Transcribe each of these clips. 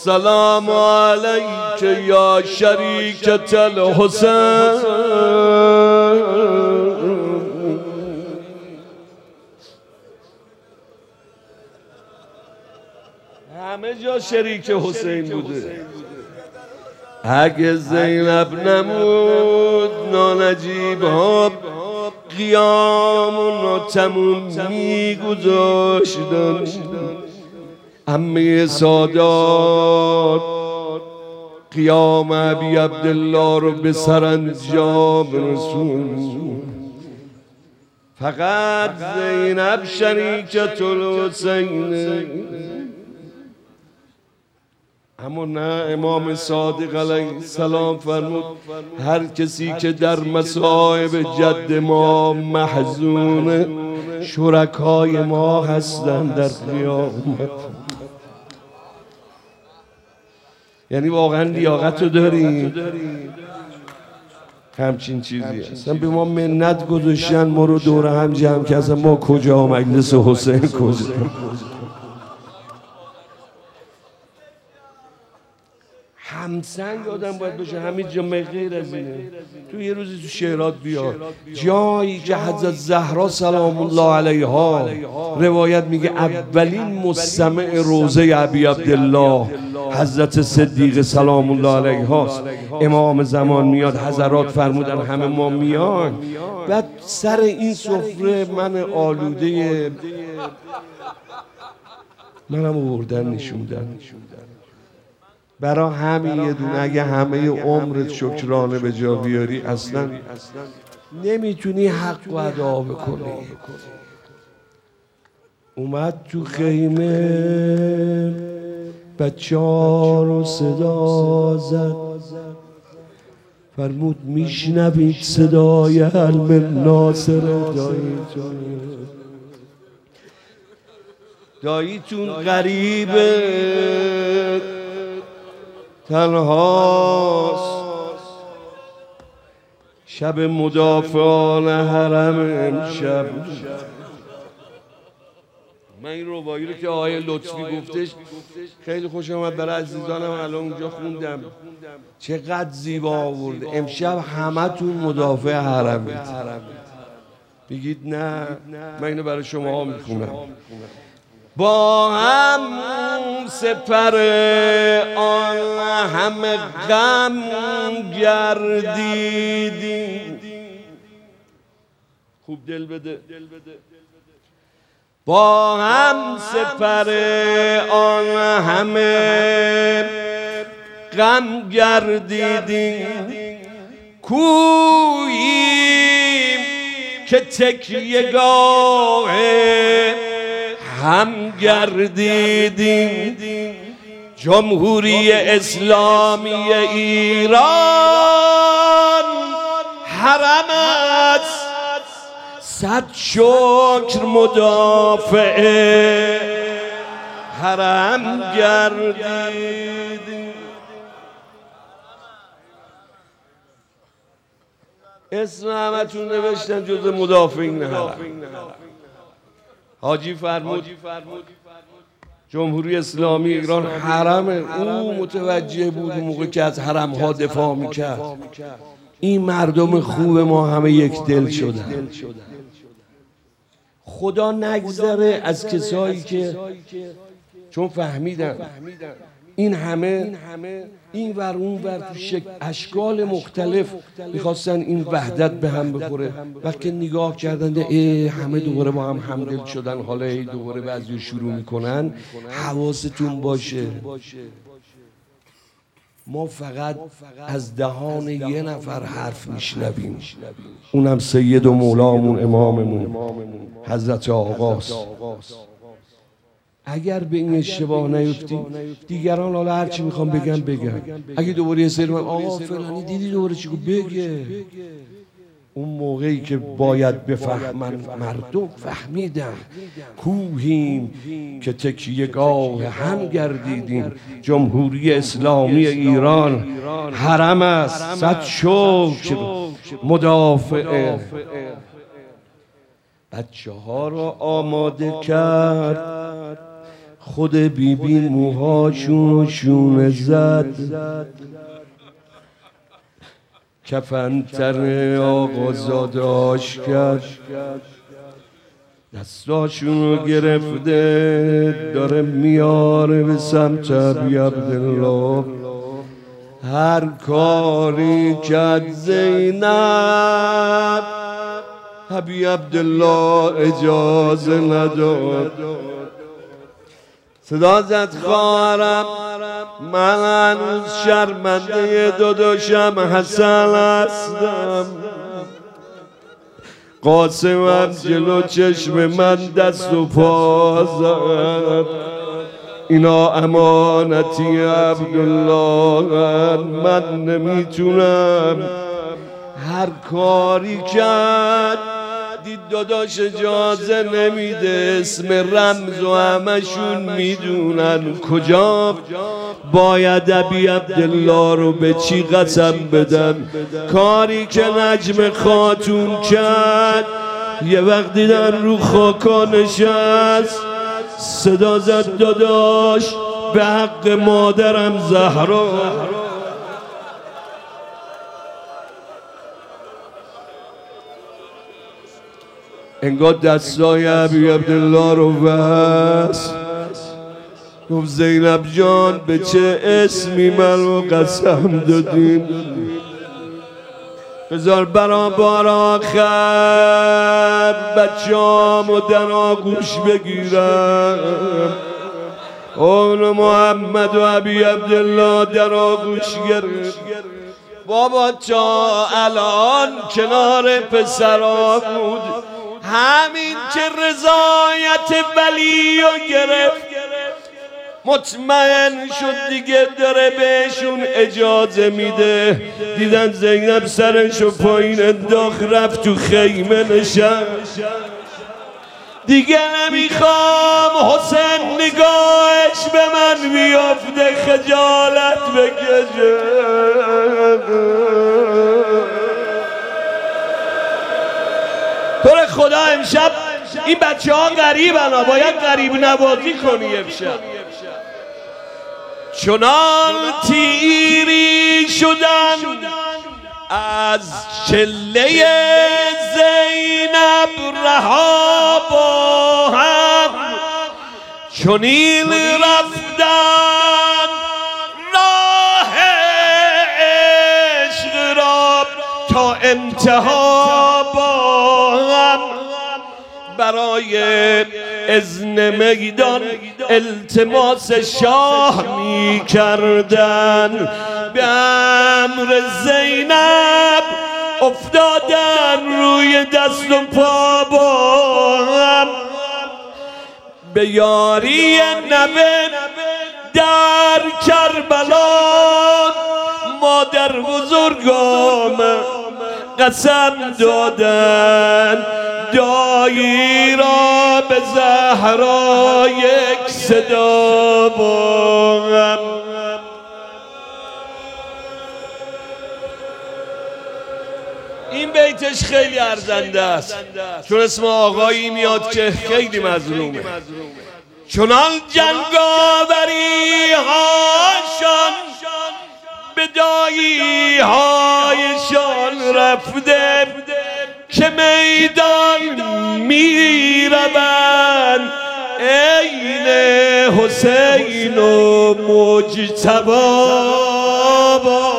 السلام علیک یا شریکة الحسین. همه جا شریک حسین بوده. اگه زینب نمود نانجیب ها قیام تموم میگذاشتن. عمه سادات قیام ابی عبدالله رو به سرانجام رسون. فقط زینب شریکة الحسین. اما نه، امام صادق علیه السلام فرمود هر کسی که در مصائب جد ما محزونه شرکای ما هستند در قیامت. یعنی واقعا لیاقت رو داریم همچین چیزی هست. به ما منت گذاشتن ما رو دور هم جمع که اصلا ما کجا مجلس حسین کجا. همسنگ آدم باید بشه، همین جامعه غیر از اینه. تو یه روزی تو شعرات بیار جایی که حضرت زهرا سلام الله علیها روایت میگه اولین مستمع روضه ابی عبدالله حضرت صدیق سلام الله علیهاست. امام زمان میاد، حضرات فرمودن همه ما میان، بعد سر این سفره من آلوده منم آوردن نشوندن. برای همین یه دونه اگه همه عمرت شکرانه به جا بیاری اصلا نمیتونی حق و ادا بکنی. اومد تو خیمه بچه ها رو صدا زد، فرمود میشنوید صدای علم ناصر داییتون غریبه تنهاست، شب مدافعان حرم امشب. من این ربایی رو که آقای لطفی گفتش خیلی خوش آمد، برای عزیزانم الان اونجا خوندم. چقدر زیبا آورده. امشب همه تون مدافع حرمید. بگید نه، من اینو برای شما ها میخونم. با هم سپر آن همه غم گردیدیم. خوب دل بده. با هم سپر آن همه غم گردیدیم. کوییم که تکیه‌گاه هم گردیدیم. جمهوری اسلامی ایران حرم است، صد شکر مدافع حرم گردیدیم. اسم همتون نوشتن جز مدافعین حرم. حاجی فرمود جمهوری اسلامی ایران حرم. او متوجه بود اون موقع که از حرم ها دفاع میکرد. این مردم خوب ما همه یک دل شدن. خدا نگذره از کسایی که چون فهمیدن این همه این ور اون ور تو اشکال مختلف میخواستن این وحدت به هم بخوره، وقتی نگاه کردن همه دوباره با هم همدل شدن، حالا دوباره بعضی شروع میکنن. حواستون باشه ما فقط از دهان یه نفر حرف میشنویم، اونم سید و مولامون اماممون حضرت آقاست. اگر به این اشتباه نیفتیم دیگران حالا هرچی میخوام بگم اگه دوباره یه سری من آقا فلانی دیدی دوباره چی بگه. اون موقعی که باید بفهمن مردم فهمیدن. کوهیم که تکیه‌گاه هم گردیدیم. جمهوری اسلامی ایران حرم است، صد شکر مدافع. بچه ها را آماده کرد خود بیبی موهاشون شونه زد، کفنتر آقازاداش کرد، دستاشونو گرفته داره میاره به سمت ابی عبدالله. هر کاری کرد زینب ابی عبدالله اجازه نداد. صدا زد خواهرم من هنوز شرمنده داداشم حسن هستم. قاسمم جلو چشم من دست و پا زد، اینا امانتی عبدالله، من نمیتونم. هر کاری کرد دید داداش اجازه نمیده، اسم رمز و همشون میدونن کجا باید ابی عبدالله رو به چی قسم بدن. کاری که نجم خاتون کرد یه وقت دیدن رو خاکا نشست، صدا زد داداش به حق مادرم زهرا. انگار دستای ابی عبدالله رو بست، گفت زینب جان به چه اسمی من رو قسم دادیم؟ بذار برابر آخر بچه‌امو در آغوش بگیرم. اون محمد و ابی عبدالله در آغوش گرفت. بابا تا الان کنار پسرا بود، همین که رضایت ولی رو گرفت مطمئن شد دیگه داره بهشون اجازه میده. دیدن زینب سرشو پایین انداخت رفت تو خیمه نشست. دیگه نمیخوام حسین نگاهش به من بیافته خجالت بکشه. طور خدا امشب این بچه ها غریبن، باید غریب نوازی کنی امشب. چنان تیری شدن از چله زینب رها با هم، چنین رفتن راه عشق را تا انتها با هم. برای اذن میدان التماس شاه می کردن، به امر زینب افتادن روی دست و پا با هم. به یاری نبه در کربلا مادر بزرگام قسم دادن، دایی را به زهرا یک صدا با هم. این بیتش خیلی ارزنده است چون اسم آقایی میاد که خیلی مظلومه. چنان جنگاوری هاشان به دایی هایشان رفته که میدان میروند عین حسین و مجتبی.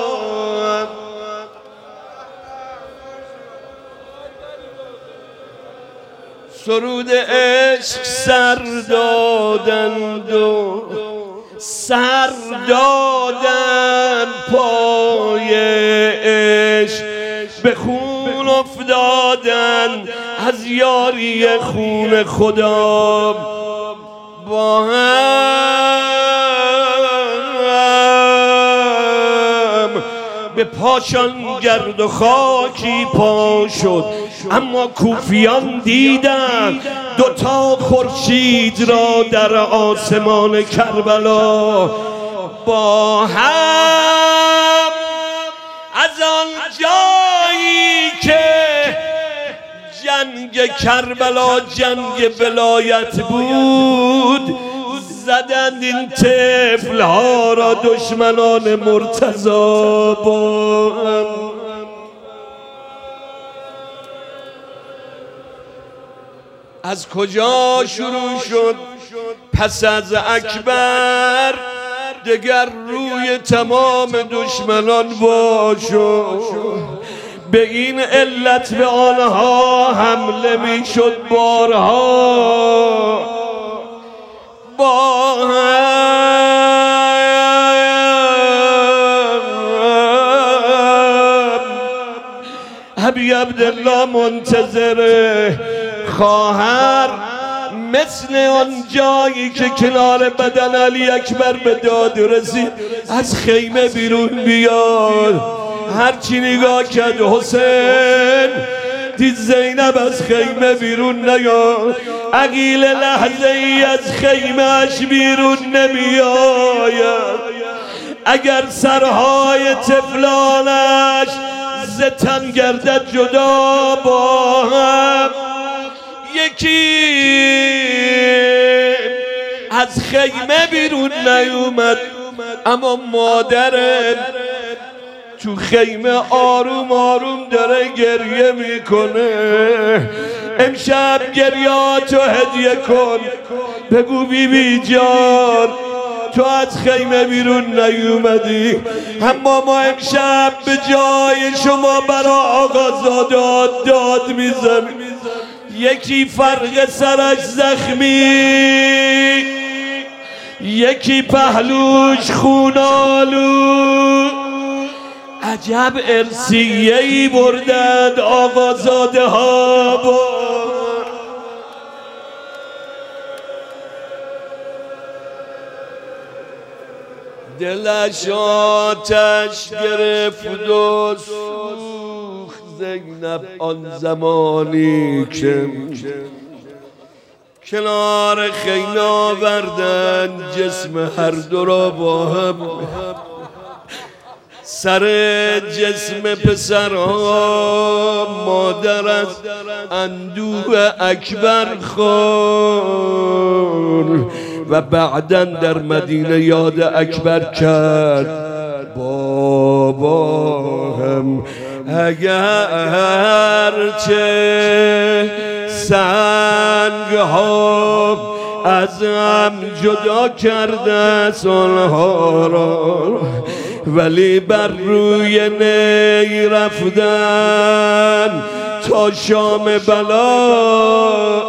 سرود عشق سر دادند و سر دادن پای عشق، به خون افتادن از یاری خون خدا با هم. به پاشان گرد و خاکی پا شد، اما کوفیان دیدن دوتا خورشید را در آسمان کربلا با هم. از آن جایی که جنگ کربلا جنگ ولایت بود، زدند این طفل ها را دشمنان مرتضی با هم. از کجا شروع شد پس از اکبر دگر روی تمام دشمنان باشد. به این علت به آنها حمله می شد بارها با ابی عبدالله منتظر خواهر مثل آن جایی که کنار بدن علی اکبر به داد رسید از خیمه بیرون بیاد. هرچی نگاه کرد حسین دید زینب از خیمه بیرون نیاد. عقیل لحظه ای از خیمه اش بیرون نمیآید. اگر سرهای طفلانش ز تن گردد جدا با هم، یکی از خیمه بیرون نیومد اما مادرم تو خیمه آروم آروم داره گریه میکنه. امشب گریاتو هدیه کن، بگو بی جان تو از خیمه بیرون نیومدی اما ما امشب به جای شما برا آقازاده داد میزنیم. یکی فرق سرش زخمی، یکی پهلوش خونالو. عجب ارسیه‌ای بردند آقازاده ها با دلش آتش گرفت و سوخت زینب آن زمانی که کنار خیمه آوردن جسم هر دو را با هم. سر جسم پسرها مادر از اندوه اکبر خون و بعداً در مدینه یاد اکبر کرد بابا هم. اگرچه سنگ ها از هم جدا کرده سالها را، ولی بر روی نی رفتن تا شام بلا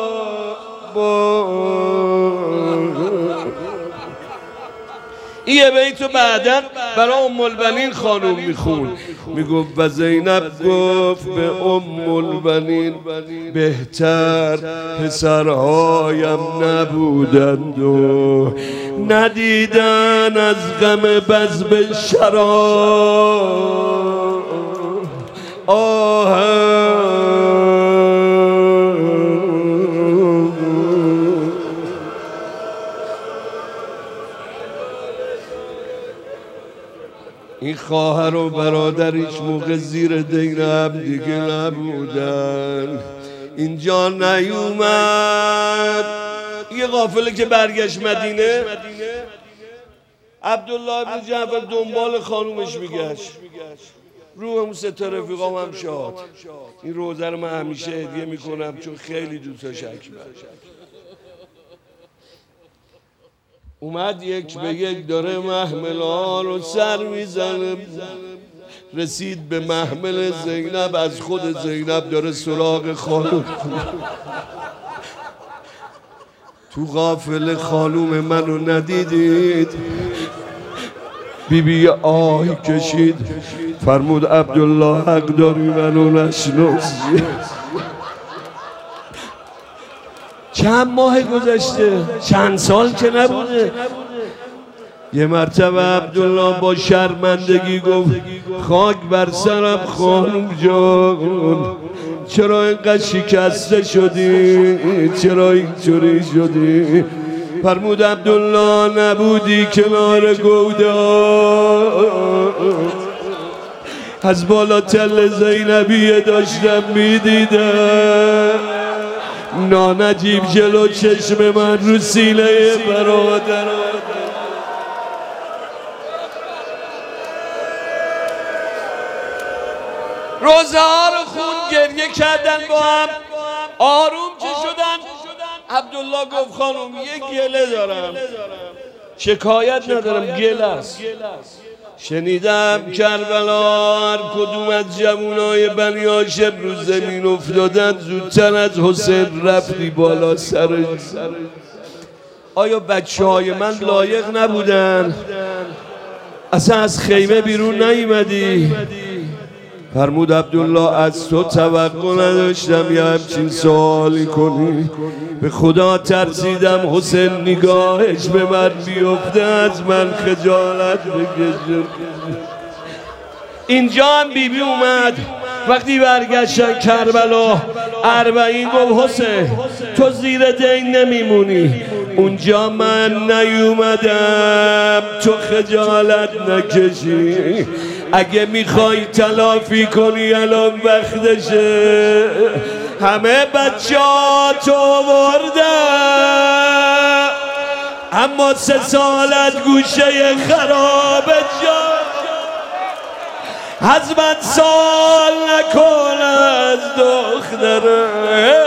یه بیتو بعداً برای ام البنین خانوم میخون، میگفت و زینب گفت به ام البنین بهتر پسرهایم نبودند و ندیدن از غم بزم شراب این خواهر و برادر هیچ موقع زیر دینم دیگه نبودن. اینجا نیومد یه قافله که برگشت مدینه، عبدالله بن جعفر دنبال خانومش میگشت. روح اون سه تا رفیقام هم شاد. این روزه رو من همیشه هدیه میکنم چون خیلی دوستش اکبر. اومد یک به یک داره محمل ها رو سر میزنه، رسید به محمل زینب، از خود زینب داره سراغ خانوم. تو قافله خانوم منو ندیدید؟ بیبی آهی کشید، فرمود عبدالله حق داری منو نشناسی. چند ماه گذشته، چند سال که نبوده. یه مرتبه عبدالله با شرمندگی گفت خاک بر سرم خانم جان، چرا اینقدر شکسته شدی؟ چرا اینجوری شدی؟ فرمود عبدالله نبودی کنار گودا، از بالا تل زینبیه داشتم میدیدم، نانجیب جلو چشم من رو سینه برادر روزه ها رو خون گریه کردن با هم آروم که شدن عبدالله گفت خانم یه گله دارم شکایت ندارم گله است شنیدم کربلا هر کدوم از جوانای بنی هاشم رو زمین افتادن زودتر از حسین رفتی بالا سرش آیا بچه های من لایق نبودن اصلا از خیمه بیرون نیومدی فرمود عبدالله از تو توقع نداشتم یه همچین سوالی کنی به خدا ترسیدم حسین نگاهش به من بیفته از من خجالت بکشه اینجا هم بیبی اومد وقتی برگشتن کربلا 40 گفت حسین تو زیر دین نمیمونی اونجا من نیومدم تو خجالت نکشی اگه میخوای تلافی کنی الان وقتشه همه بچه ها تو ورده اما 3 سالت گوشه خراب جا از من سال نکن از دختره